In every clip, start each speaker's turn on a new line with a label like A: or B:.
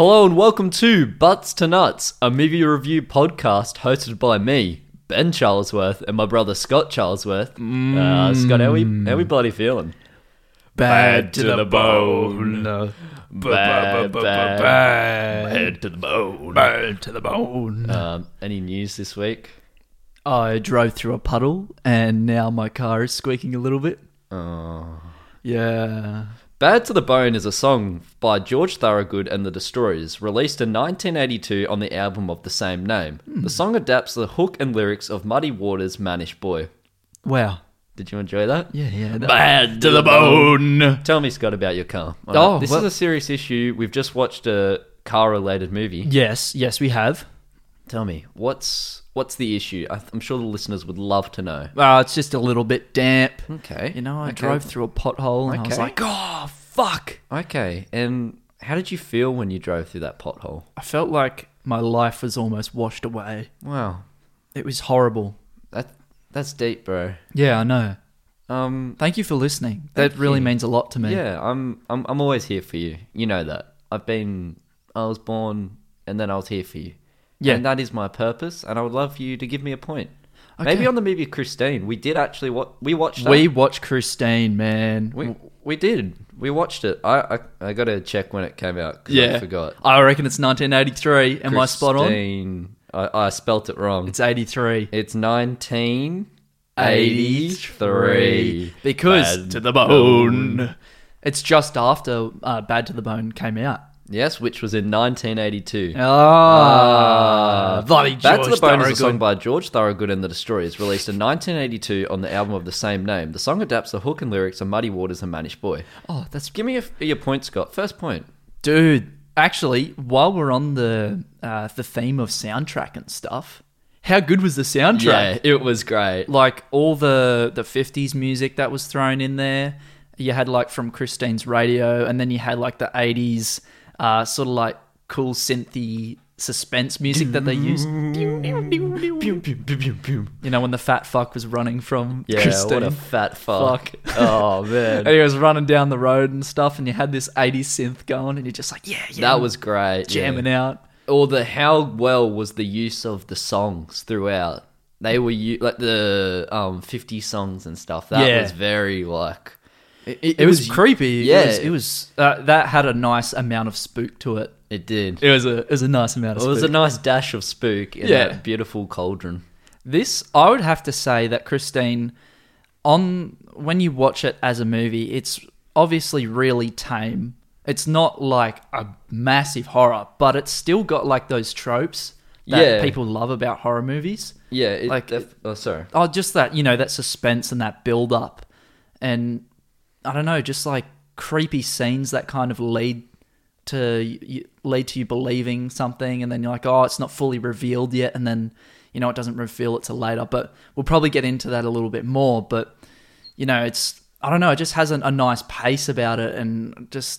A: Hello and welcome to Butts to Nuts, a movie review podcast hosted by me, Ben Charlesworth, and my brother Scott Charlesworth. Scott, how we bloody feeling?
B: Bad to the bone.
A: Bad to the bone.
B: Bad to the bone.
A: Any news this week?
B: I drove through a puddle and now my car is squeaking a little bit.
A: Oh.
B: Yeah.
A: Bad to the Bone is a song by George Thorogood and the Destroyers, released in 1982 on the album of the same name. The song adapts the hook and lyrics of Muddy Waters' Mannish Boy.
B: Wow.
A: Did you enjoy that?
B: Yeah.
A: Bad to the bone. Tell me, Scott, about your car. This
B: well-
A: is a serious issue. We've just watched a car-related movie.
B: Yes, we have.
A: Tell me, what's the issue? I'm sure the listeners would love to know.
B: It's just a little bit damp.
A: Okay.
B: I drove through a pothole and I was
A: Okay.
B: like, oh, fuck.
A: Okay, and how did you feel when you drove through that pothole?
B: I felt like my life was almost washed away.
A: Wow,
B: It was horrible.
A: that's deep, bro.
B: Yeah, I know.
A: Thank
B: Thank you for listening.
A: Thank
B: That really
A: you.
B: means a lot to me.
A: Yeah, I'm always here for you. You know that. I was born and then I was here for you.
B: Yeah.
A: And that is my purpose, and I would love for you to give me a point.
B: Okay.
A: Maybe on the movie Christine, we did actually we watched that.
B: We watched Christine, man.
A: We did. We watched it. I got to check when it came out because I forgot.
B: I reckon it's 1983. Am I spot on?
A: Christine, I spelt it wrong.
B: It's 83.
A: It's 1983.
B: Because
A: Bad
B: to the bone. It's just after Bad to the Bone came out.
A: Yes, which was in 1982.
B: Bloody George
A: Bad to the Bone is a
B: Thorogood.
A: song by George Thorogood and the Destroyers, released in 1982 on the album of the same name. The song adapts the hook and lyrics of Muddy Waters and Mannish Boy.
B: Oh, that's...
A: Give me your point, Scott. First point.
B: Dude, actually, while we're on the theme of soundtrack and stuff, how good was the soundtrack?
A: Yeah, it was great.
B: Like, all the 50s music that was thrown in there. You had, like, from Christine's radio, and then you had, like, the 80s... sort of like cool synthy suspense music that they used. You know, when the fat fuck was running from Christine.
A: What a fat fuck. Oh, man.
B: And he was running down the road and stuff, and you had this 80s synth going, and you're just like, yeah.
A: That was great.
B: Jamming out.
A: Or how well was the use of the songs throughout. They were like the 50 songs and stuff. That was very like...
B: It was creepy.
A: Yeah.
B: It was that had a nice amount of spook to it.
A: It did.
B: It was a nice amount of spook.
A: It was a nice dash of spook in that beautiful cauldron.
B: This, I would have to say that Christine, when you watch it as a movie, it's obviously really tame. It's not like a massive horror, but it's still got like those tropes that people love about horror movies.
A: Yeah. Sorry.
B: Oh, just that, that suspense and that build up. And I don't know, just like creepy scenes that kind of lead to you believing something, and then you're like, oh, it's not fully revealed yet, and then it doesn't reveal it till later. But we'll probably get into that a little bit more. But it's, I don't know, it just has a nice pace about it, and just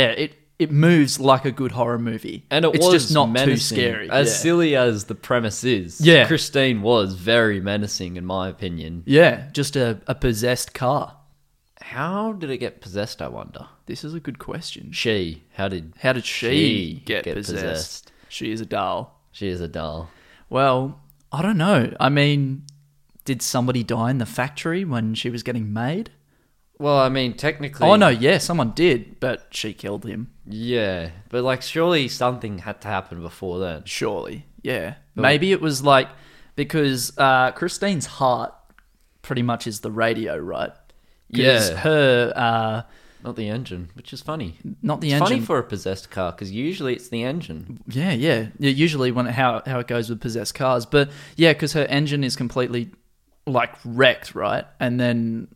B: it moves like a good horror movie,
A: and it's
B: was just not
A: menacing.
B: too scary.
A: As silly as the premise is, Christine was very menacing in my opinion.
B: Yeah, just a possessed car.
A: How did it get possessed, I wonder?
B: This is a good question.
A: How did
B: she get possessed? She is a doll.
A: She is a doll.
B: Well, I don't know. I mean, did somebody die in the factory when she was getting made?
A: Well, I mean, technically...
B: Oh, no, yeah, someone did, but she killed him.
A: Yeah, but like surely something had to happen before then.
B: Surely, yeah. Maybe it was like, because Christine's heart pretty much is the radio, right?
A: Yeah.
B: Her...
A: not the engine, which is funny.
B: Not the
A: it's
B: engine.
A: funny for a possessed car, because usually it's the engine.
B: Yeah. Usually how it goes with possessed cars. But yeah, because her engine is completely like wrecked, right? And then,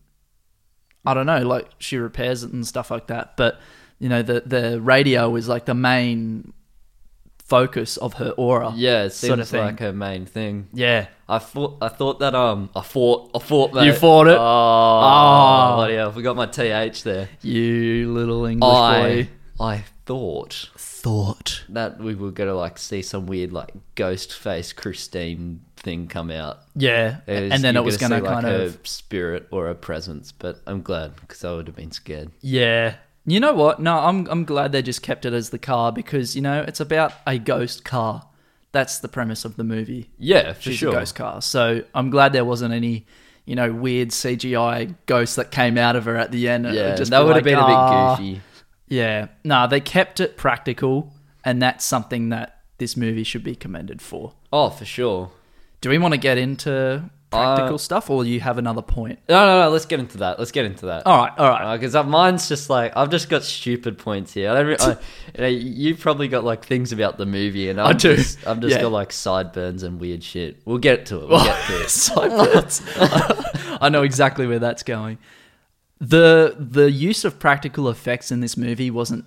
B: I don't know, like she repairs it and stuff like that. But, the radio is like the main focus of her aura.
A: Yeah, it seems
B: sort of thing.
A: like her main thing.
B: Yeah.
A: I thought that I fought that.
B: You fought it?
A: Oh, bloody hell, I forgot my TH there.
B: You little English boy.
A: I thought that we were going to like see some weird like ghost face Christine thing come out.
B: Yeah. And then it was going to kind
A: her
B: of
A: spirit or a presence, but I'm glad because I would have been scared.
B: Yeah. You know what? No, I'm glad they just kept it as the car because, it's about a ghost car. That's the premise of the movie.
A: Yeah, for
B: She's
A: sure.
B: a ghost car. So I'm glad there wasn't any, weird CGI ghost that came out of her at the end.
A: Yeah,
B: Just
A: that
B: be
A: would have
B: like,
A: been a bit goofy.
B: Yeah. No, they kept it practical, and that's something that this movie should be commended for.
A: Oh, for sure.
B: Do we want to get into practical stuff, or you have another point?
A: No. Let's get into that.
B: All right.
A: Because mine's just like I've just got stupid points here. You've probably got like things about the movie, and
B: I do.
A: I've just
B: Yeah.
A: got like sideburns and weird shit. We'll get to it.
B: Sideburns. I know exactly where that's going. The use of practical effects in this movie wasn't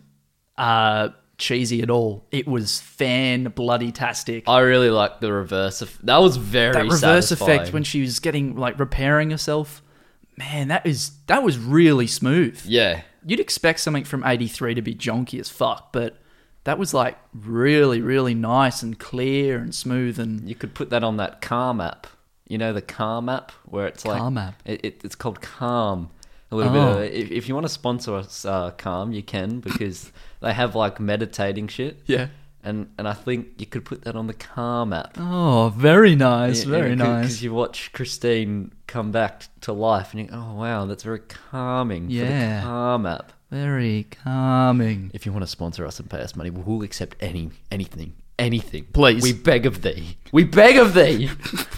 B: cheesy at all. It was bloody-tastic.
A: I really like the reverse. That was very
B: That reverse
A: satisfying.
B: effect when she was getting like repairing herself, man, that was really smooth.
A: Yeah.
B: You'd expect something from 83 to be jonky as fuck, but that was like really, really nice and clear and smooth. And
A: You could put that on that Calm app. You know the Calm app where it's like
B: Calm app?
A: It's called Calm. A little bit of if you want to sponsor us, Calm, you can because they have like meditating shit.
B: yeah.
A: And I think you could put that on the Calm app.
B: Oh, very nice, very nice.
A: Because you watch Christine come back to life and you go, oh wow, that's very calming for
B: Yeah.
A: the Calm app.
B: Very calming.
A: If you want to sponsor us and pay us money, we'll accept anything.
B: Please.
A: We beg of thee. We beg of thee.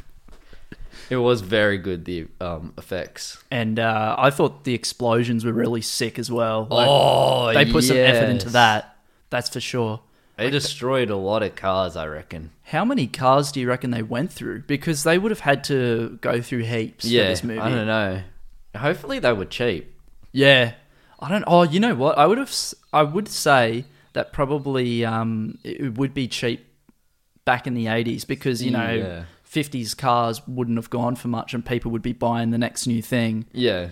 A: It was very good, the effects.
B: And I thought the explosions were really sick as well.
A: Oh,
B: they put some effort
A: yes.
B: into that. That's for sure.
A: They destroyed a lot of cars, I reckon.
B: How many cars do you reckon they went through? Because they would have had to go through heaps for
A: Yeah,
B: this movie.
A: I don't know. Hopefully they were cheap.
B: Yeah. I don't. Oh, you know what? I would say that probably it would be cheap back in the 80s because,
A: Yeah.
B: 50s cars wouldn't have gone for much and people would be buying the next new thing.
A: Yeah.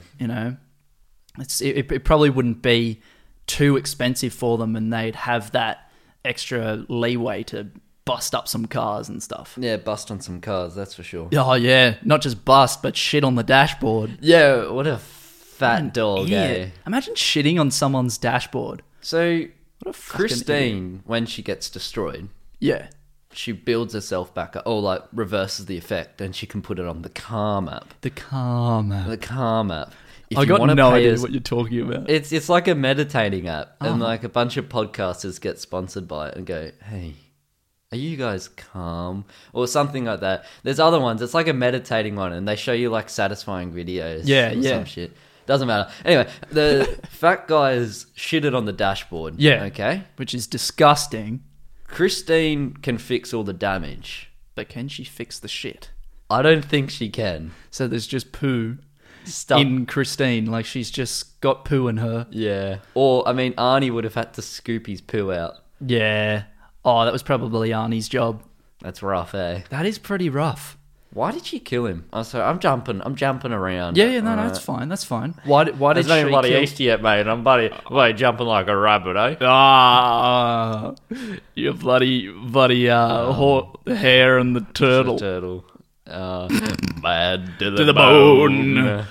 B: It probably wouldn't be too expensive for them and they'd have that extra leeway to bust up some cars and stuff.
A: Yeah, bust on some cars, that's for sure.
B: Oh, yeah. Not just bust, but shit on the dashboard.
A: Yeah, what a fat dog,
B: Idiot. Imagine shitting on someone's dashboard.
A: So,
B: What a fucking idiot.
A: Christine, when she gets destroyed,
B: Yeah.
A: she builds herself back up, or like reverses the effect, and she can put it on the Calm app.
B: The karma.
A: The Calm app. If
B: I
A: you
B: got
A: wanna
B: no
A: pay
B: idea
A: us-
B: what you're talking about.
A: It's like a meditating app, and
B: Oh.
A: like a bunch of podcasters get sponsored by it and go, "Hey, are you guys calm?" or something like that. There's other ones. It's like a meditating one, and they show you like satisfying videos.
B: Yeah,
A: or
B: yeah.
A: some shit. Doesn't matter. Anyway, the fat guys shitted on the dashboard.
B: Yeah.
A: Okay.
B: Which is disgusting.
A: Christine can fix all the damage.
B: But can she fix the shit?
A: I don't think she can.
B: So there's just poo
A: Stuff.
B: in Christine. Like she's just got poo in her.
A: Yeah. Or I mean, Arnie would have had to scoop his poo out.
B: Yeah. Oh, that was probably Arnie's job.
A: That's rough, eh?
B: That is pretty rough.
A: Why did she kill him? Oh, sorry, I'm jumping around.
B: Yeah, no, that's fine. That's fine. Why did
A: There's
B: she
A: no bloody
B: kill...
A: Easter yet, mate. I'm bloody jumping like a rabbit, eh?
B: Ah, you bloody the hare and the turtle.
A: Turtle. Bad to
B: the bone.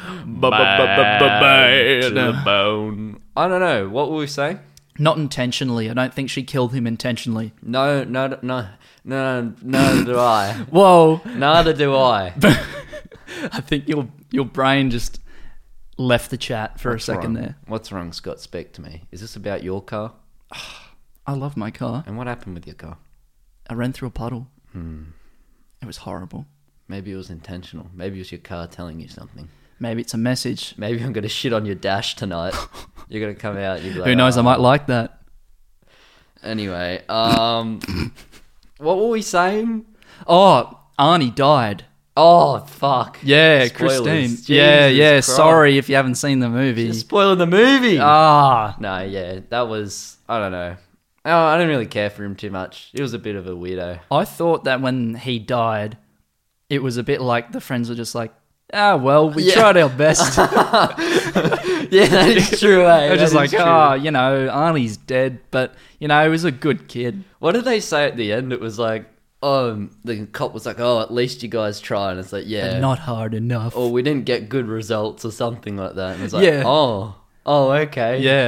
A: Bad to the bone. I don't know. What were we saying?
B: Not intentionally. I don't think she killed him intentionally.
A: No, neither do I.
B: Whoa.
A: Neither do I.
B: I think your brain just left the chat for
A: What's
B: a second
A: wrong?
B: there.
A: What's wrong, Scott? Speak to me. Is this about your car?
B: I love my car.
A: And what happened with your car?
B: I ran through a puddle. It was horrible.
A: Maybe it was intentional. Maybe it was your car telling you something.
B: Maybe it's a message.
A: Maybe I'm going to shit on your dash tonight. You're going to come out. You'll be like,
B: Who knows? I
A: "Oh."
B: might like that.
A: Anyway, what were we saying?
B: Oh, Arnie died.
A: Oh, fuck.
B: Yeah,
A: Spoilers.
B: Christine.
A: Jesus
B: Yeah.
A: Christ.
B: Sorry if you haven't seen the movie.
A: You're spoiling the movie.
B: Ah,
A: No, yeah, that was, I don't know. Oh, I didn't really care for him too much. He was a bit of a weirdo.
B: I thought that when he died, it was a bit like the friends were just like, well, we
A: Yeah.
B: tried our best.
A: Yeah, that is true, eh?
B: They're just
A: That
B: like,
A: is true.
B: Arnie's dead, but, he was a good kid.
A: What did they say at the end? It was like, the cop was like, at least you guys tried. And it's like, yeah.
B: But not hard enough.
A: Or we didn't get good results or something like that. And it's like,
B: Yeah.
A: oh, okay.
B: Yeah.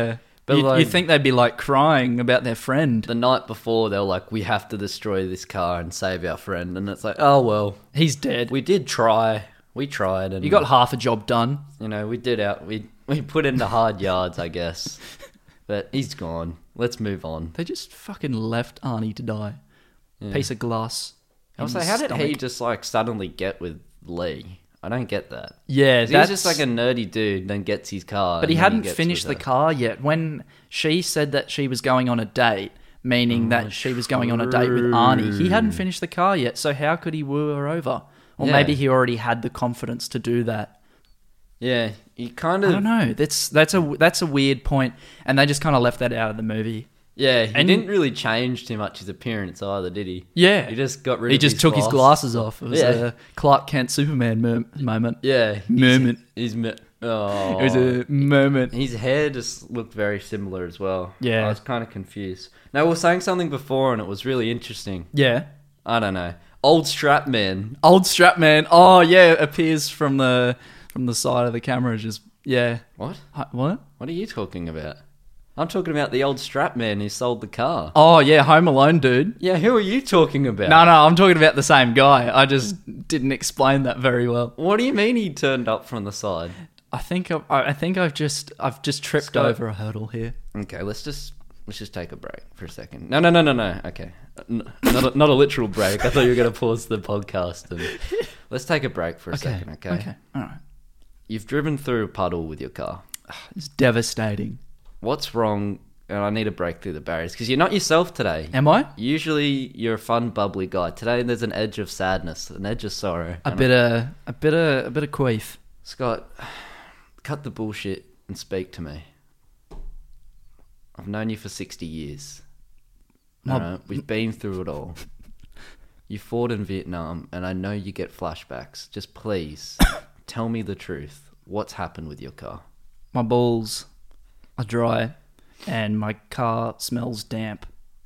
A: But
B: You think they'd be like crying about their friend.
A: the night before, they're like, we have to destroy this car and save our friend. And it's like, oh, well,
B: He's dead.
A: we did try. We tried. And
B: You got half a job done.
A: we did we put in the hard yards, I guess. But he's gone. Let's move on.
B: They just fucking left Arnie to die.
A: Yeah.
B: Piece of glass.
A: I was
B: in
A: like,
B: his
A: how did he
B: stomach.
A: just like suddenly get with Lee? I don't get that.
B: Yeah,
A: He's
B: that's
A: just like a nerdy dude, then gets his car.
B: But he
A: and then
B: hadn't
A: gets
B: finished the
A: with her.
B: car yet. When she said that she was going on a date, meaning that she was going on a date with Arnie, he hadn't finished the car yet. So how could he woo her over? Or
A: Yeah.
B: maybe he already had the confidence to do that.
A: Yeah, he kind
B: I
A: of.
B: don't know. That's a weird point, and they just kind of left that out of the movie.
A: Yeah, he
B: And-
A: didn't really change too much his appearance either, did he?
B: Yeah,
A: He just got rid
B: he
A: of
B: just
A: his
B: took his
A: glass.
B: glasses off. It was
A: Yeah.
B: a Clark Kent Superman moment.
A: Yeah,
B: Moment.
A: Oh,
B: It was a moment.
A: His hair just looked very similar as well.
B: Yeah.
A: I was kind of confused. Now, we were saying something before, and it was really interesting.
B: Yeah.
A: I don't know. Old strap man.
B: Old strap man. Oh yeah, appears from the side of the camera. Just yeah.
A: What?
B: What?
A: What are you talking about? I'm talking about the old strap man who sold the car.
B: Oh yeah, Home Alone dude.
A: Yeah, who are you talking about?
B: No, I'm talking about the same guy. I just didn't explain that very well.
A: What do you mean he turned up from the side?
B: I think I've just tripped
A: Scott.
B: over a hurdle here.
A: Okay, let's just take a break for a second. No. Okay, not a literal break. I thought you were going to pause the podcast. And let's take a break for a second. Okay.
B: All right.
A: You've driven through a puddle with your car.
B: It's devastating.
A: What's wrong? And I need to break through the barriers because you're not yourself today.
B: Am I?
A: Usually you're a fun, bubbly guy. Today there's an edge of sadness, an edge of sorrow.
B: A bit of queef.
A: Scott, cut the bullshit and speak to me. I've known you for 60 years.
B: My-
A: We've been through it all. You fought in Vietnam, and I know you get flashbacks. Just please, tell me the truth. What's happened with your car?
B: My balls are dry, and my car smells damp,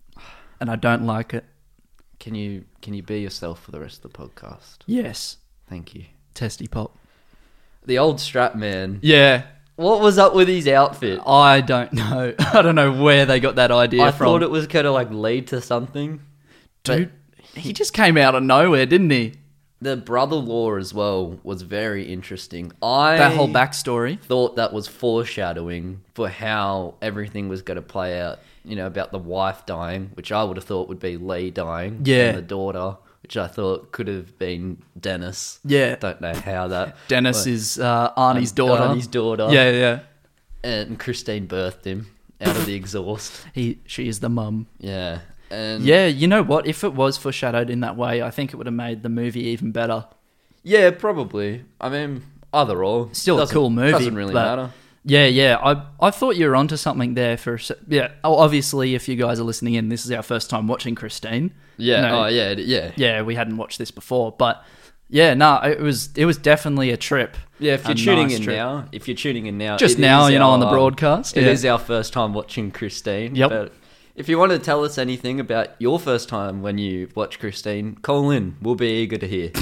B: and I don't like it.
A: Can you be yourself for the rest of the podcast?
B: Yes,
A: Thank you.
B: testy pop.
A: The old strap man.
B: Yeah,
A: What was up with his outfit?
B: I don't know. I don't know where they got that idea
A: I
B: from.
A: thought it was going to like lead to something.
B: Dude, he just came out of nowhere, didn't he?
A: The brother-in-law as well was very interesting. I
B: That whole backstory.
A: thought that was foreshadowing for how everything was going to play out. You know, about the wife dying, which I would have thought would be Lee dying.
B: Yeah.
A: And the daughter, which I thought could have been Dennis.
B: Yeah.
A: Don't know how that.
B: Dennis is Arnie's daughter.
A: Arnie's daughter.
B: Yeah.
A: And Christine birthed him out of the exhaust.
B: She is the mum.
A: Yeah. And
B: Yeah, you know what? If it was foreshadowed in that way, I think it would have made the movie even better.
A: Yeah, probably. I mean, either or.
B: Still a
A: Doesn't-
B: cool movie.
A: Doesn't really
B: but-
A: matter.
B: Yeah. I thought you were onto something there for. Yeah. Obviously, if you guys are listening in, this is our first time watching Christine.
A: Yeah.
B: No.
A: Oh, yeah.
B: Yeah, we hadn't watched this before, but yeah, no, it was definitely a trip.
A: Yeah, if
B: A
A: you're tuning
B: nice
A: in
B: trip.
A: now,
B: Just
A: it
B: now,
A: is
B: you know, on the
A: our,
B: broadcast.
A: It
B: Yeah.
A: is our first time watching Christine.
B: Yep.
A: But if you want to tell us anything about your first time when you watch Christine, call in. We'll be eager to hear.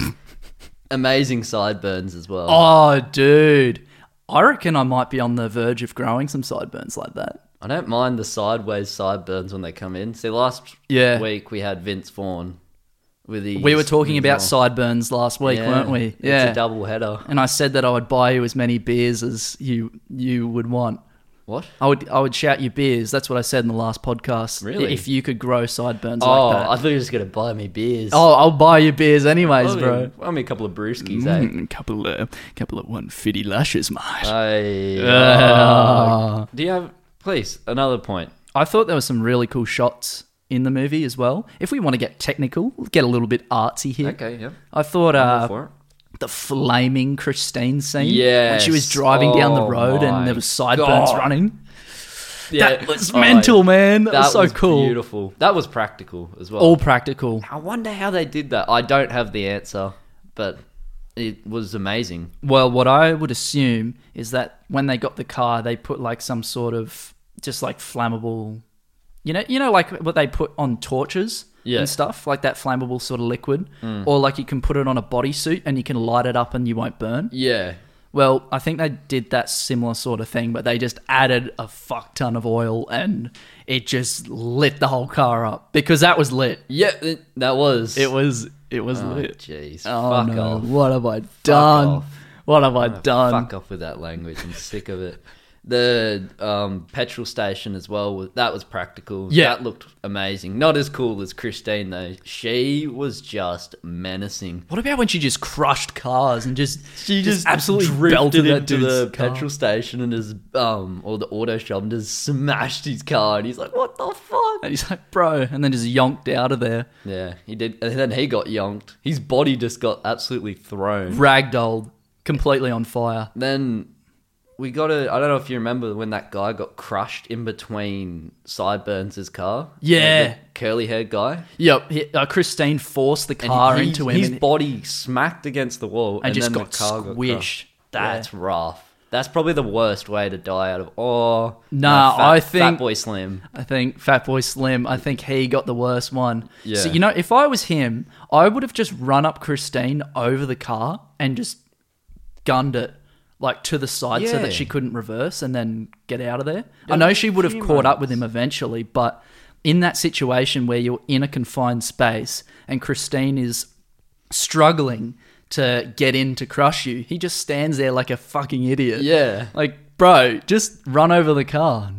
A: Amazing sideburns as well.
B: Oh, dude, I reckon I might be on the verge of growing some sideburns like that.
A: I don't mind the sideways sideburns when they come in. See, last
B: Yeah.
A: week we had Vince Vaughn with his.
B: We were talking
A: with
B: about
A: his-
B: sideburns last week, weren't we?
A: It's a double header.
B: And I said that I would buy you as many beers as you would want.
A: What?
B: I would shout you beers. That's what I said in the last podcast.
A: Really?
B: If you could grow sideburns
A: Oh,
B: like that.
A: I thought you were just going to buy me beers.
B: Oh, I'll buy you beers anyways, bro.
A: Buy me a couple of brewskis, eh?
B: Couple of 150 lashes, mate.
A: Do you have, please, another point?
B: I thought there were some really cool shots in the movie as well. If we want to get technical, get a little bit artsy here.
A: Okay, yeah.
B: I thought
A: I'm all for it.
B: the flaming Christine scene when
A: Yes.
B: she was driving down the
A: Oh
B: road and
A: my
B: there was sideburns
A: God.
B: running.
A: Yeah,
B: That was mental, man. That was so cool.
A: Beautiful. That was practical as well.
B: All practical.
A: I wonder how they did that. I don't have the answer, but it was amazing.
B: Well, what I would assume is that when they got the car, they put like some sort of just like flammable, you know, like what they put on torches
A: Yeah.
B: and stuff, like that flammable sort of liquid, or like you can put it on a bodysuit and you can light it up and you won't burn.
A: Yeah.
B: Well, I think they did that similar sort of thing, but they just added a fuck ton of oil and it just lit the whole car up because that was lit.
A: Yeah, that was.
B: It was
A: Oh,
B: lit.
A: jeez.
B: Oh
A: Fuck
B: no!
A: off.
B: What have I done?
A: off.
B: What have I done?
A: Fuck off with that language. I'm sick of it. The petrol station as well, that was practical.
B: Yeah.
A: That looked amazing. Not as cool as Christine, though. She was just menacing.
B: What about when she just crushed cars and just
A: She
B: absolutely
A: drifted
B: belted that
A: into
B: dude's
A: the
B: car?
A: petrol station and just, or the auto shop and just smashed his car. And he's like, what the fuck?
B: And he's like, bro, and then just yonked out of there,
A: Yeah, he did. And then he got yonked. His body just got absolutely thrown.
B: ragdolled, completely on fire.
A: Then we got to, I don't know if you remember when that guy got crushed in between Sideburns' car.
B: Yeah.
A: The curly haired guy.
B: Yep, Christine forced the car
A: And
B: into him
A: his
B: and
A: body smacked against the wall.
B: just
A: then
B: got
A: the car got
B: squished.
A: crushed. That's rough. That's probably the worst way to die out of. Oh,
B: Nah, I think-
A: Fatboy Slim.
B: I think Fatboy Slim, I think he got the worst one.
A: Yeah.
B: So, if I was him, I would have just run up Christine over the car and just gunned it like to the side so
A: Yeah.
B: that she couldn't reverse and then get out of there. I know she would have
A: few
B: caught up with
A: moments.
B: him eventually, but in that situation where you're in a confined space and Christine is struggling to get in to crush you, he just stands there like a fucking idiot.
A: Yeah.
B: Like, bro, just run over the car.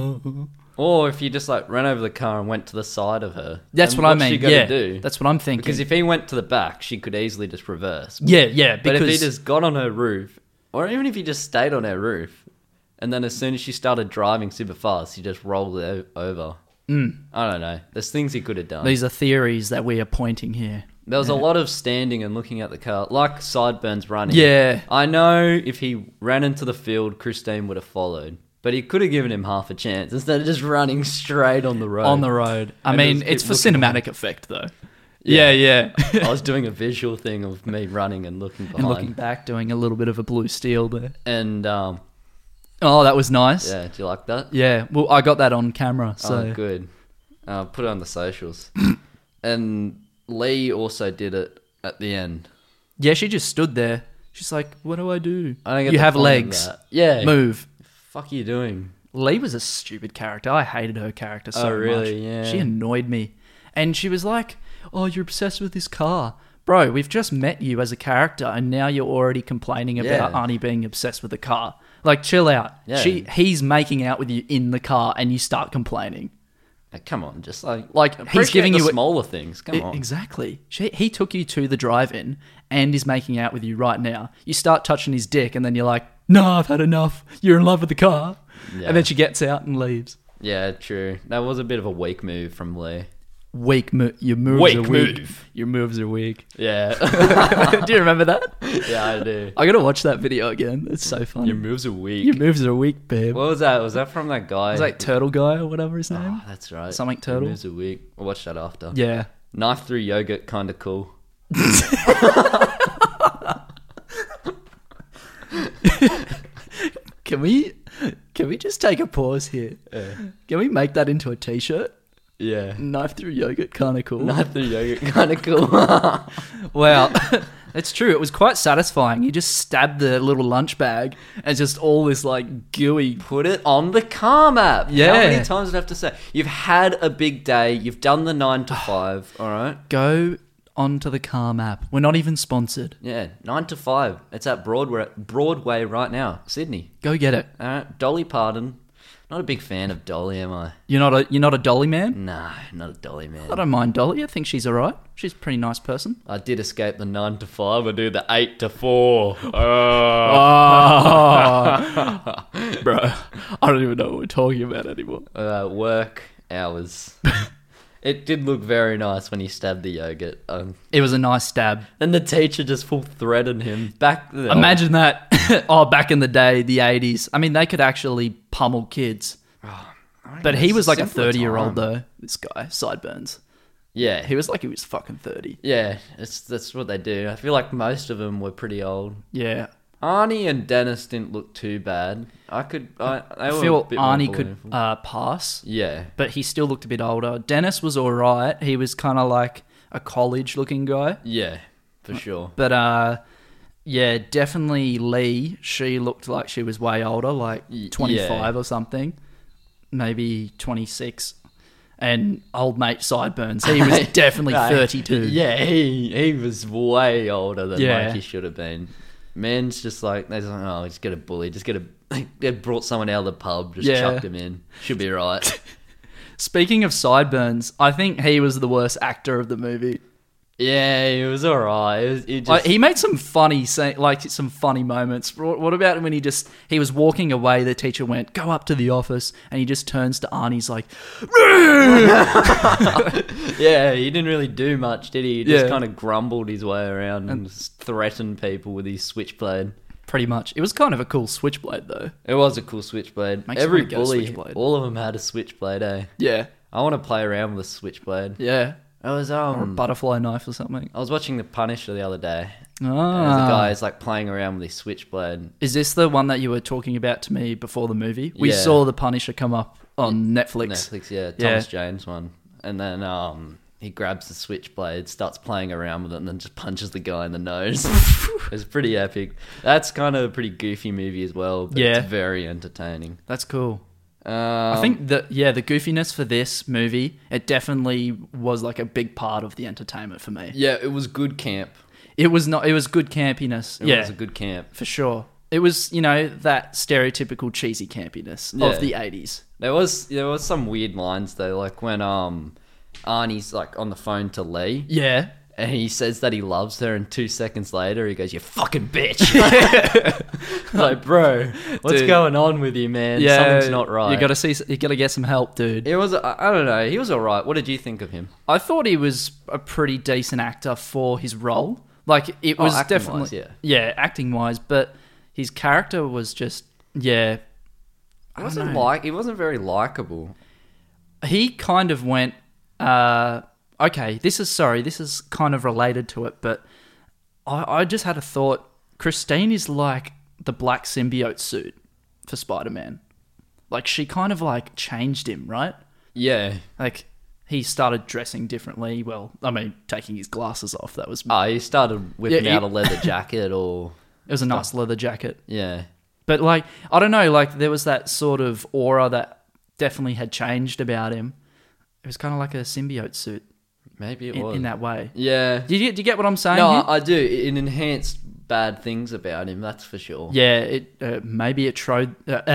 A: Or if you just like ran over the car and went to the side of her.
B: That's
A: then
B: what I
A: what's she
B: mean.
A: gonna
B: Yeah,
A: do?
B: that's what I'm thinking.
A: Because if he went to the back, she could easily just reverse.
B: yeah,
A: But if he
B: because
A: just got on her roof, or even if he just stayed on her roof, and then as soon as she started driving super fast, he just rolled it over. I don't know. There's things he could have done.
B: these are theories that we are pointing here.
A: There was a lot of standing and looking at the car, like Sideburns running.
B: Yeah.
A: I know if he ran into the field, Christine would have followed. But he could have given him half a chance instead of just running straight on the road.
B: On the road. I
A: And
B: mean,
A: just
B: it's
A: keep
B: for
A: looking
B: cinematic effect, though. Yeah.
A: I was doing a visual thing of me running and looking behind.
B: And looking back, doing a little bit of a blue steel there.
A: And,
B: Oh, that was nice.
A: yeah, do you like that?
B: Yeah, well, I got that on camera, so...
A: Oh, good. Put it on the socials. And Lee also did it at the end.
B: Yeah, she just stood there. She's like, what do I do?
A: I don't get
B: You
A: the
B: have
A: point of
B: legs.
A: that. Yeah.
B: Move.
A: Fuck are you doing?
B: Lee was a stupid character. I hated her character so
A: Oh, really?
B: much.
A: Yeah.
B: She annoyed me. And she was like, oh, you're obsessed with this car. Bro, we've just met you as a character and now you're already complaining about
A: Yeah.
B: Arnie being obsessed with the car. Like, chill out.
A: Yeah.
B: He's making out with you in the car and you start complaining.
A: Come on, just
B: Like, he's
A: appreciate
B: giving
A: the
B: you a-
A: smaller things. Come on.
B: Exactly. He took you to the drive-in and is making out with you right now. You start touching his dick and then you're like, no, I've had enough. You're in love with the car.
A: Yeah.
B: And then she gets out and leaves.
A: Yeah, true. That was a bit of a weak move from Lee.
B: Weak your moves
A: Weak
B: are weak.
A: move.
B: Your moves are weak.
A: Yeah.
B: Do you remember that?
A: Yeah, I do.
B: I gotta watch that video again. It's so funny.
A: Your moves are weak.
B: Your moves are weak, babe.
A: What was that? Was that from that guy?
B: It's like Turtle Guy or whatever his name.
A: Oh, that's right.
B: Something
A: Your
B: Turtle.
A: moves are weak. I'll watch that after.
B: Yeah.
A: Knife through yogurt, kind of cool.
B: Can we just take a pause here? Can we make that into a t-shirt?
A: Yeah.
B: Knife through yogurt, kind of cool.
A: Knife through yogurt, kind of cool.
B: Wow, it's true. It was quite satisfying. You just stabbed the little lunch bag and just all this like gooey.
A: Put it on the car map.
B: Yeah.
A: How many times would I have to say? You've had a big day. You've done the 9 to 5. All right.
B: Go onto the car map. We're not even sponsored.
A: Yeah. 9 to 5. It's at Broadway right now, Sydney.
B: Go get it.
A: All right. Dolly Parton. Not a big fan of Dolly, am I?
B: You're not a Dolly man?
A: Nah, not a Dolly man.
B: I don't mind Dolly. I think she's alright. She's a pretty nice person.
A: I did escape the 9 to 5. I do the 8 to 4.
B: Oh. Bro, I don't even know what we're talking about anymore.
A: Work hours. It did look very nice when he stabbed the yogurt.
B: It was a nice stab.
A: Then the teacher just full threatened him.
B: Imagine that. Oh, back in the day, the 80s. I mean, they could actually pummel kids. But he was like a 30-year-old though, this guy, Sideburns.
A: Yeah,
B: He was fucking 30.
A: yeah. That's what they do. I feel like most of them were pretty old.
B: Yeah.
A: Arnie and Dennis didn't look too bad.
B: I
A: they
B: feel
A: were a bit more
B: Arnie could
A: believable.
B: pass,
A: Yeah,
B: but he still looked a bit older. Dennis was alright. He was kind of like a college-looking guy.
A: yeah, for sure.
B: But Yeah, definitely Lee. She looked like she was way older, like 25 or something. Maybe 26. And old mate Sideburns, he was definitely 32.
A: Yeah, he was way older than
B: Yeah.
A: like he should have been. Man's just like, they're like, oh, just get a bully, they brought someone out of the pub, just
B: Yeah.
A: chucked him in. Should be right.
B: Speaking of Sideburns, I think he was the worst actor of the movie.
A: Yeah, it was alright. It just,
B: Like, he made some funny, some funny moments. What about when he was walking away? The teacher went, "Go up to the office," and he just turns to Arnie's like,
A: yeah, he didn't really do much, did he? He just
B: Yeah.
A: kind of grumbled his way around and just threatened people with his switchblade.
B: pretty much. It was kind of a cool switchblade, though.
A: It was a cool switchblade.
B: Makes
A: Every
B: me wanna get a
A: bully,
B: switchblade.
A: all of them had a switchblade, eh?
B: Yeah,
A: I want to play around with a switchblade.
B: yeah.
A: I was
B: Or a butterfly knife or something.
A: I was watching The Punisher the other day. And the
B: Ah.
A: guy's like playing around with his switchblade.
B: Is this the one that you were talking about to me before the movie? We
A: Yeah.
B: saw The Punisher come up on Netflix.
A: Netflix, yeah,
B: Yeah.
A: Thomas James one. And then he grabs the switchblade, starts playing around with it, and then just punches the guy in the nose. It's pretty epic. That's kind of a pretty goofy movie as well, but
B: Yeah.
A: it's very entertaining.
B: That's cool. I think that, the goofiness for this movie, it definitely was like a big part of the entertainment for me.
A: Yeah, it was good camp.
B: It was good campiness.
A: It was a good camp.
B: for sure. It was, that stereotypical cheesy campiness
A: Yeah.
B: of the 80s.
A: There was some weird lines though, like when Arnie's like on the phone to Lee.
B: Yeah.
A: And he says that he loves her, and 2 seconds later he goes, "You fucking bitch!" Like, bro, what's
B: Dude.
A: going on with you, man?
B: Yeah.
A: Something's not right.
B: You gotta get some help, dude.
A: It was. I don't know. He was alright. What did you think of him?
B: I thought he was a pretty decent actor for his role. Like, it was
A: acting-wise,
B: definitely...
A: yeah.
B: acting-wise, but his character was just... Yeah.
A: He wasn't very likable.
B: He kind of went... okay, this is kind of related to it, but I just had a thought. Christine is like the black symbiote suit for Spider-Man. Like, she kind of like changed him, right?
A: Yeah.
B: Like, he started dressing differently. Well, I mean, taking his glasses off. That was...
A: He started whipping
B: Yeah,
A: out a leather jacket, or
B: It was a nice leather jacket.
A: yeah.
B: But, like, I don't know, like, there was that sort of aura that definitely had changed about him. It was kind of like a symbiote suit
A: Maybe it was
B: in that way.
A: Yeah.
B: Do you get what I'm saying?
A: No,
B: here?
A: I do. It enhanced bad things about him. That's for sure.
B: Yeah, maybe it showed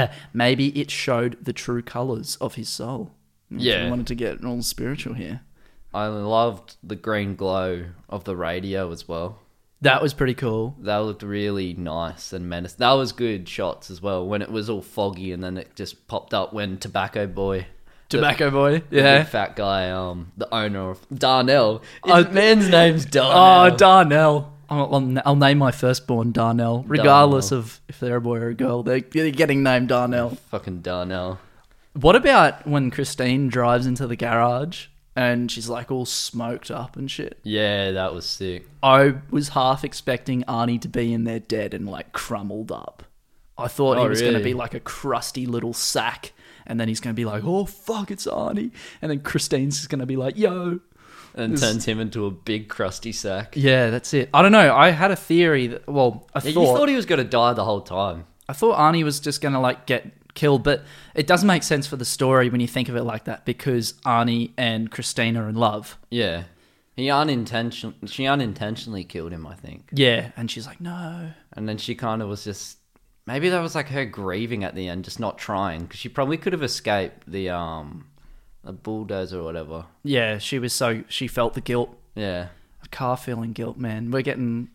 B: the true colors of his soul. If
A: Yeah.
B: you wanted to get all spiritual here.
A: I loved the green glow of the radio as well.
B: That was pretty cool.
A: That looked really nice and menacing. That was good shots as well, when it was all foggy and then it just popped up when Tobacco Boy,
B: Tobacco Boy,
A: the
B: yeah.
A: big fat guy, the owner of Darnell. His man's name's
B: Oh,
A: Darnell.
B: Darnell. I'll name my firstborn Darnell, regardless of if they're a boy or a girl. They're getting named Darnell.
A: Fucking Darnell.
B: What about when Christine drives into the garage and she's like all smoked up and shit?
A: Yeah, that was sick.
B: I was half expecting Arnie to be in there dead and like crumpled up. I thought he was going to
A: really?
B: be like a crusty little sack, and then he's going to be like, "Oh fuck, it's Arnie," and then Christine's just going to be like, "Yo."
A: And turns him into a big crusty sack.
B: Yeah, that's it. I don't know. I had a theory that,
A: You thought he was going to die the whole time.
B: I thought Arnie was just going to like get killed, but it doesn't make sense for the story when you think of it like that, because Arnie and Christine are in love.
A: Yeah. She unintentionally killed him, I think.
B: Yeah, and she's like, "No."
A: And then she kind of was just... Maybe that was like her grieving at the end, just not trying. Because she probably could have escaped the bulldozer or whatever.
B: Yeah, she felt the guilt.
A: Yeah.
B: A car feeling guilt, man. We're getting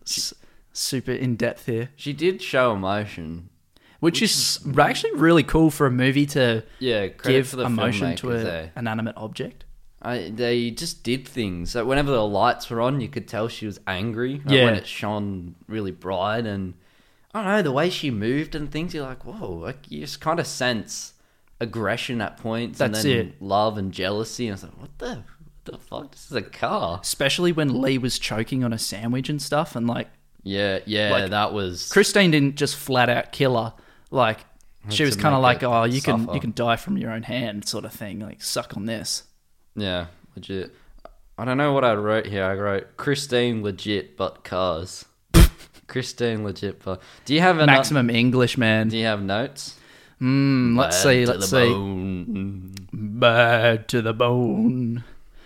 B: super in depth here,
A: She did show emotion.
B: which is actually really cool for a movie to
A: Yeah, credit
B: give
A: for the
B: emotion to
A: filmmakers,
B: an inanimate object.
A: They just did things. Like whenever the lights were on, you could tell she was angry. Like
B: Yeah.
A: when it shone really bright, and I don't know, the way she moved and things, you're like, whoa, like you just kind of sense aggression at points.
B: That's
A: and then
B: it.
A: love and jealousy. And I was like, what the fuck? This is a car.
B: Especially when Lee was choking on a sandwich and stuff, and like
A: Yeah,
B: Like,
A: that was...
B: Christine didn't just flat out kill her. Like, she
A: to
B: was kind of
A: make
B: like,
A: it
B: "Oh, you
A: suffer.
B: can die from your own hand," sort of thing. Like, suck on this.
A: Yeah, legit. I don't know what I wrote here. I wrote, Christine legit, but cars. Christine legit. Do you have
B: Maximum English, man.
A: Do you have notes?
B: Let's see.
A: Bad to the bone.
B: Bad to the bone.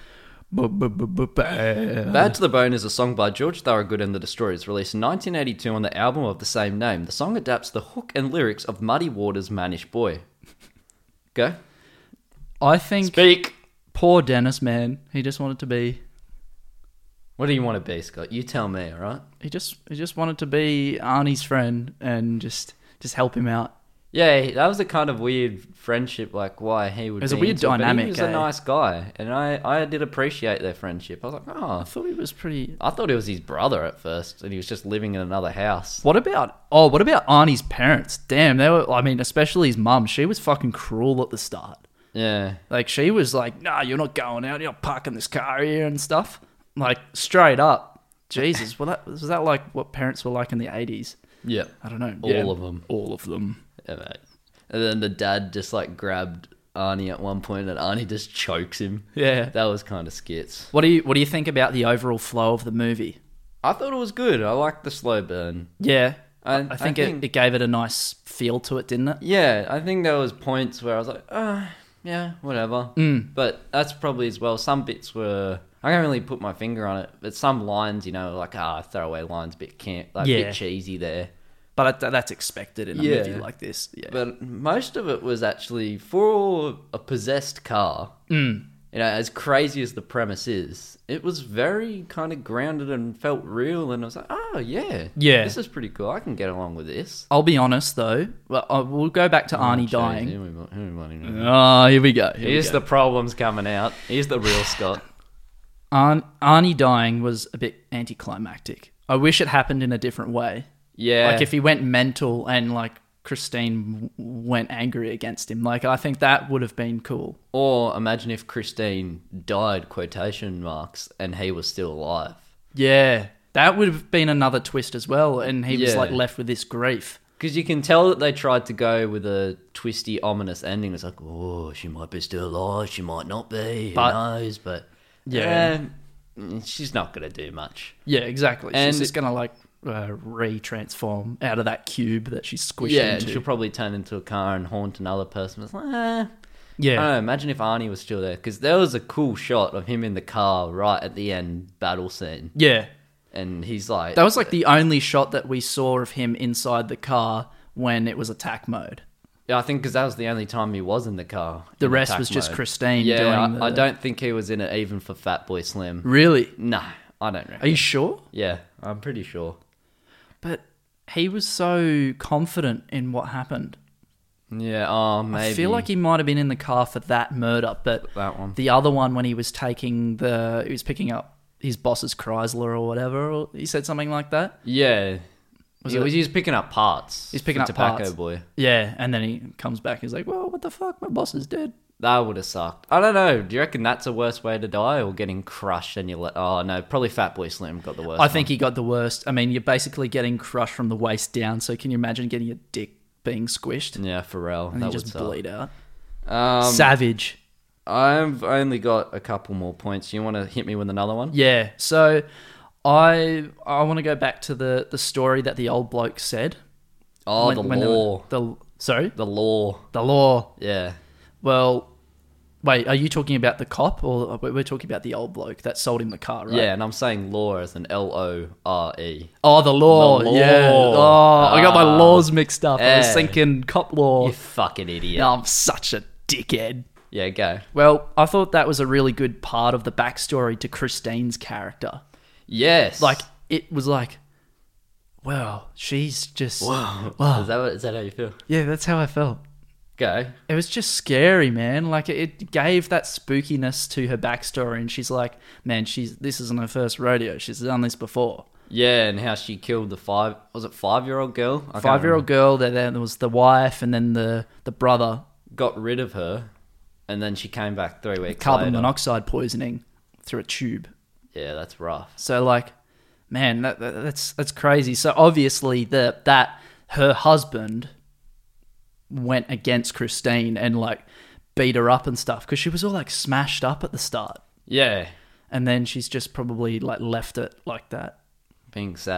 B: Bad.
A: Bad to the Bone is a song by George Thorogood and the Destroyers, released in 1982 on the album of the same name. The song adapts the hook and lyrics of Muddy Waters' Mannish Boy. Go.
B: I think
A: Speak.
B: poor Dennis, man. He just wanted to be.
A: What do you want to be, Scott? You tell me, all right?
B: He just wanted to be Arnie's friend and just help him out.
A: Yeah, that was a kind of weird friendship, like why he would.
B: It was a
A: be
B: weird
A: into it, but
B: dynamic.
A: He was a nice guy, and I did appreciate their friendship. I was like,
B: I thought he was pretty.
A: I thought he was his brother at first, and he was just living in another house.
B: What about Arnie's parents? Damn, they were. I mean, especially his mum. She was fucking cruel at the start.
A: Yeah,
B: Like she was like, "Nah, you're not going out. You're not parking this car here and stuff." Like straight up. Jesus, was that like what parents were like in the 80s?
A: yeah,
B: I don't know.
A: all of them.
B: All of them.
A: Yeah, mate. And then the dad just like grabbed Arnie at one point, and Arnie just chokes him.
B: Yeah.
A: That was kind of skits.
B: What do you think about the overall flow of the movie?
A: I thought it was good. I liked the slow burn.
B: Yeah.
A: I
B: I think
A: think-
B: it gave it a nice feel to it, didn't it?
A: Yeah, I think there was points where I was like, yeah, whatever. But that's probably as well. Some bits were, I can't really put my finger on it, but some lines, like throwaway lines, a bit
B: Yeah.
A: bit cheesy there.
B: But that's expected in a
A: Yeah.
B: movie like this. Yeah.
A: But most of it was actually for a possessed car. As crazy as the premise is, it was very kind of grounded and felt real. And I was like, oh yeah,
B: Yeah.
A: this is pretty cool. I can get along with this.
B: I'll be honest though. Well, we'll go back to Arnie
A: Jeez,
B: dying.
A: here we go.
B: Oh, here we go.
A: Here's the problems coming out. Here's the real Scott.
B: Arnie dying was a bit anticlimactic. I wish it happened in a different way.
A: Yeah.
B: Like if he went mental and like Christine went angry against him. Like I think that would have been cool.
A: Or imagine if Christine died, quotation marks, and he was still alive.
B: Yeah. That would have been another twist as well. And he was
A: Yeah.
B: like left with this grief.
A: Because you can tell that they tried to go with a twisty, ominous ending. It's like, oh, she might be still alive, she might not be, who
B: But-
A: knows? But
B: Yeah.
A: she's not going to do much.
B: Yeah, exactly.
A: And-
B: She's just going to like re-transform out of that cube that she's squished
A: Yeah, and
B: into.
A: she'll probably turn into a car and haunt another person. It's like, I
B: Yeah.
A: don't know, imagine if Arnie was still there. Because there was a cool shot of him in the car right at the end battle scene.
B: Yeah.
A: And he's like...
B: That was like the only shot that we saw of him inside the car when it was attack mode.
A: Yeah, I think because that was the only time he was in the car.
B: The
A: in
B: rest
A: attack
B: was just
A: mode.
B: Christine
A: Yeah,
B: doing
A: I don't think he was in it even for Fatboy Slim.
B: Really?
A: No, I don't reckon.
B: Are you sure?
A: Yeah, I'm pretty sure.
B: But he was so confident in what happened.
A: Yeah, maybe.
B: I feel like he might have been in the car for that murder, but
A: That one.
B: the other one when he was picking up his boss's Chrysler or whatever, or he said something like that.
A: Yeah.
B: Was
A: he
B: it-
A: was picking up parts.
B: He's picking
A: for
B: up
A: Tobacco
B: parts.
A: Boy.
B: Yeah, and then he comes back. He's like, "Well, what the fuck? My boss is dead."
A: That would have sucked. I don't know. Do you reckon that's a worse way to die, or getting crushed and oh no, probably Fatboy Slim got the worst.
B: I think he got the worst. I mean, you're basically getting crushed from the waist down. So can you imagine getting your dick being squished
A: Yeah, Pharrell.
B: and
A: that
B: you
A: would
B: just
A: suck.
B: bleed out?
A: Um,
B: Savage.
A: I've only got a couple more points. You want to hit me with another one?
B: Yeah. So I want to go back to the story that the old bloke said.
A: Oh,
B: When-
A: the
B: when they
A: law.
B: Sorry?
A: The law.
B: The law.
A: Yeah.
B: Well, wait, are you talking about the cop or we're talking about the old bloke that sold him the car, right?
A: Yeah, and I'm saying law as an LORE.
B: Oh, the law.
A: The law.
B: Yeah. Oh, I got my
A: Ah.
B: laws mixed up. I was
A: Yeah.
B: thinking cop law.
A: You fucking idiot.
B: No, I'm such a dickhead.
A: Yeah, go.
B: Well, I thought that was a really good part of the backstory to Christine's character.
A: Yes.
B: Like, it was like, wow, she's just...
A: Wow.
B: Wow.
A: Is that how you feel?
B: Yeah, that's how I felt.
A: Go.
B: It was just scary, man. Like, it gave that spookiness to her backstory, and she's like, man, this isn't her first rodeo. She's done this before.
A: Yeah, and how she killed the 5-year-old girl? I can't
B: 5-year-old girl, then there was the wife, and then the brother.
A: remember. Got rid of her, and then she came back 3 weeks
B: Carbon
A: later.
B: monoxide poisoning through a tube.
A: Yeah, that's rough.
B: So like, man, that's crazy. So obviously that her husband went against Christine and like beat her up and stuff because she was all like smashed up at the start,
A: Yeah,
B: and then she's just probably like left it like that.
A: being sad.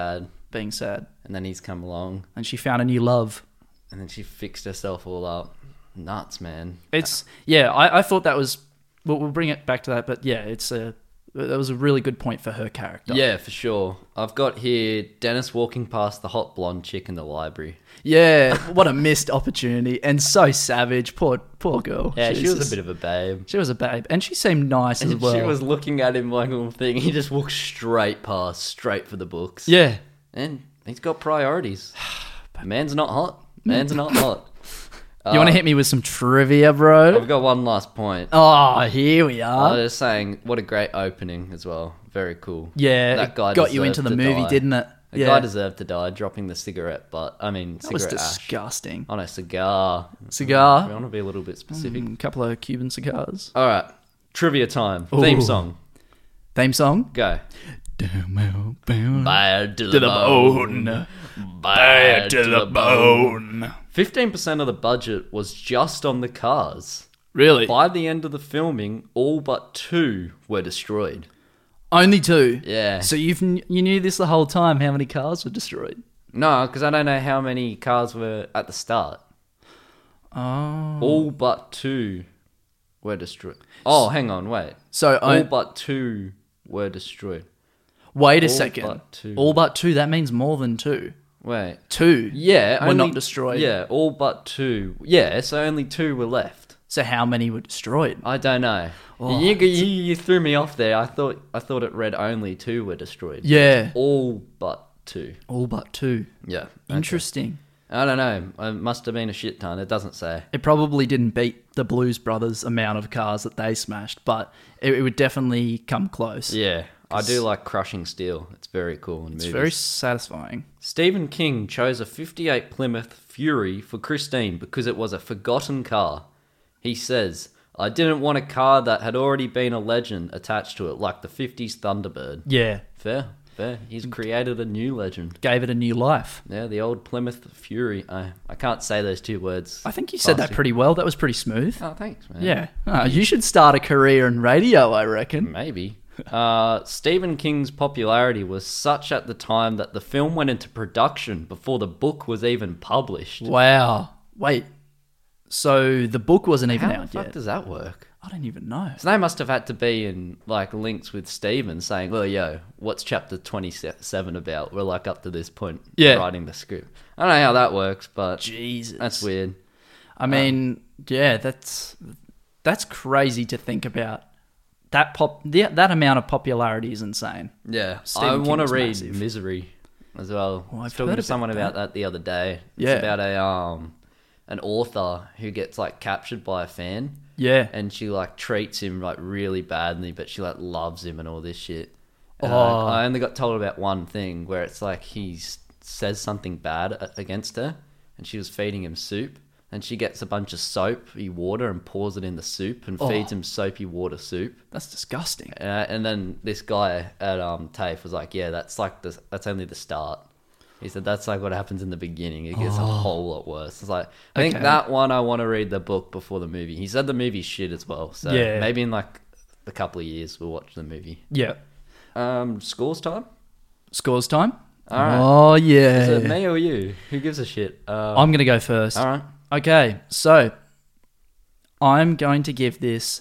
B: being sad.
A: And then he's come along,
B: And she found a new love.
A: and then she fixed herself all up. Nuts, man.
B: It's, yeah, I thought that was, we'll bring it back to that, but yeah, that was a really good point for her character.
A: Yeah, for sure. I've got here Dennis walking past the hot blonde chick in the library.
B: Yeah, what a missed opportunity. And so savage. Poor girl.
A: Yeah, she was
B: Jesus.
A: a bit of a babe.
B: She was a babe. And she seemed nice as
A: And
B: well.
A: she was looking at him like a little thing. He just walked straight past, straight for the books.
B: Yeah.
A: And he's got priorities. Man's not hot. Man's not hot.
B: You want to hit me with some trivia, bro?
A: I've got one last point.
B: Oh, here we
A: I
B: are.
A: was just saying, what a great opening as well. Very cool.
B: Yeah,
A: That guy
B: it got you
A: deserved
B: into the
A: to
B: movie,
A: die.
B: didn't it?
A: The
B: Yeah.
A: guy deserved to die, dropping the cigarette butt. I mean,
B: That was
A: cigarette ash.
B: disgusting.
A: On a cigar.
B: Cigar?
A: We want to be a little bit specific.
B: A couple of Cuban cigars.
A: All right. Trivia time.
B: Ooh.
A: Theme song.
B: Theme song?
A: Go.
B: Bad
A: Bad to
B: to the bone.
A: Bad to the
B: bone.
A: 15% of the budget was just on the cars.
B: Really?
A: By the end of the filming, all but 2 were destroyed.
B: Only 2?
A: Yeah.
B: So you knew this the whole time, how many cars were destroyed?
A: No, because I don't know how many cars were at the start.
B: Oh.
A: All but 2 were destroyed. Oh, hang on, wait.
B: So,
A: All but 2 were destroyed.
B: wait a
A: all
B: second.
A: but 2.
B: All but 2, that means more than 2.
A: Wait.
B: 2?
A: Yeah,
B: Were
A: only,
B: not destroyed.
A: Yeah, all but 2. Yeah, so only 2 were left.
B: So how many were destroyed?
A: I don't know.
B: Oh,
A: you threw me off there. I thought it read only 2 were destroyed.
B: Yeah.
A: All but 2.
B: All but 2.
A: Yeah. okay.
B: Interesting.
A: I don't know. It must have been a shit ton. It doesn't say.
B: It probably didn't beat the Blues Brothers amount of cars that they smashed, but it would definitely come close.
A: Yeah. I do like crushing steel. It's very cool in
B: It's
A: movies.
B: very satisfying.
A: Stephen King chose a 58 Plymouth Fury for Christine because it was a forgotten car. He says, I didn't want a car that had already been a legend attached to it, like the 50s Thunderbird.
B: Yeah.
A: Fair. He's created a new legend.
B: Gave it a new life.
A: Yeah, the old Plymouth Fury. I can't say those 2 words.
B: I think you said that pretty well. That was pretty smooth.
A: Oh, thanks, man.
B: Yeah. Oh, you should start a career in radio, I reckon.
A: Maybe. Stephen King's popularity was such at the time that the film went into production before the book was even published.
B: Wow. Wait. So the book wasn't even
A: How the
B: out
A: fuck
B: yet?
A: does that work?
B: I don't even know.
A: So they must have had to be in like links with Stephen saying, well, yo, what's chapter 27 about? We're like up to this point writing the script. I don't know how that works, but
B: Jesus.
A: that's weird.
B: I mean, yeah, that's crazy to think about. That amount of popularity is insane.
A: Yeah.
B: Stephen
A: I
B: King
A: want to
B: was
A: read
B: massive.
A: Misery as well.
B: Oh,
A: I was
B: I've
A: talking
B: heard
A: to someone
B: about
A: about that the other day.
B: Yeah.
A: It's about an author who gets like captured by a fan.
B: Yeah.
A: And she like treats him like really badly, but she like loves him and all this shit. And,
B: Oh.
A: I only got told about one thing where it's like he says something bad against her, and she was feeding him soup, and she gets a bunch of soapy water and pours it in the soup and feeds him soapy water soup.
B: That's disgusting.
A: And then this guy at TAFE was like, "Yeah, that's only the start." He said that's like what happens in the beginning. It gets a whole lot worse. It's like I think
B: Okay.
A: that one I want to read the book before the movie. He said the movie's shit as well, so
B: Yeah.
A: maybe in like a couple of years we'll watch the movie.
B: Yeah.
A: Scores time.
B: Scores time?
A: All right.
B: Oh, yeah.
A: Is it me or you? Who gives a shit?
B: I'm going to go first.
A: All right.
B: Okay, so I'm going to give this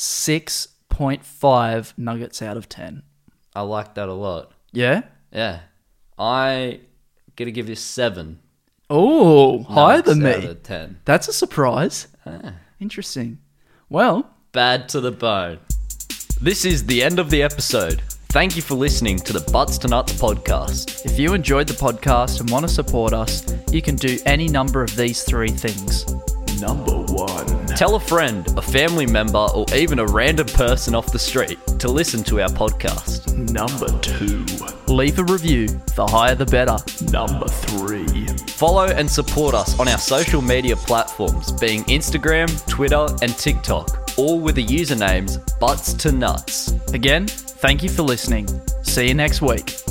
B: 6.5 nuggets out of 10.
A: I like that a lot.
B: Yeah?
A: Yeah. I gonna give this 7.
B: Oh, higher than
A: nuggets
B: me.
A: out of 10.
B: That's a surprise. Interesting. Well,
A: Bad to the bone. This is the end of the episode. Thank you for listening to the Butts to Nuts podcast.
B: if you enjoyed the podcast and want to support us, you can do any number of these 3 things.
C: Number 1.
A: Tell a friend, a family member, or even a random person off the street to listen to our podcast.
C: Number 2.
B: Leave a review. The higher the better.
C: Number 3.
A: Follow and support us on our social media platforms, being Instagram, Twitter, and TikTok, all with the usernames Butts to Nuts.
B: Again, thank you for listening. See you next week.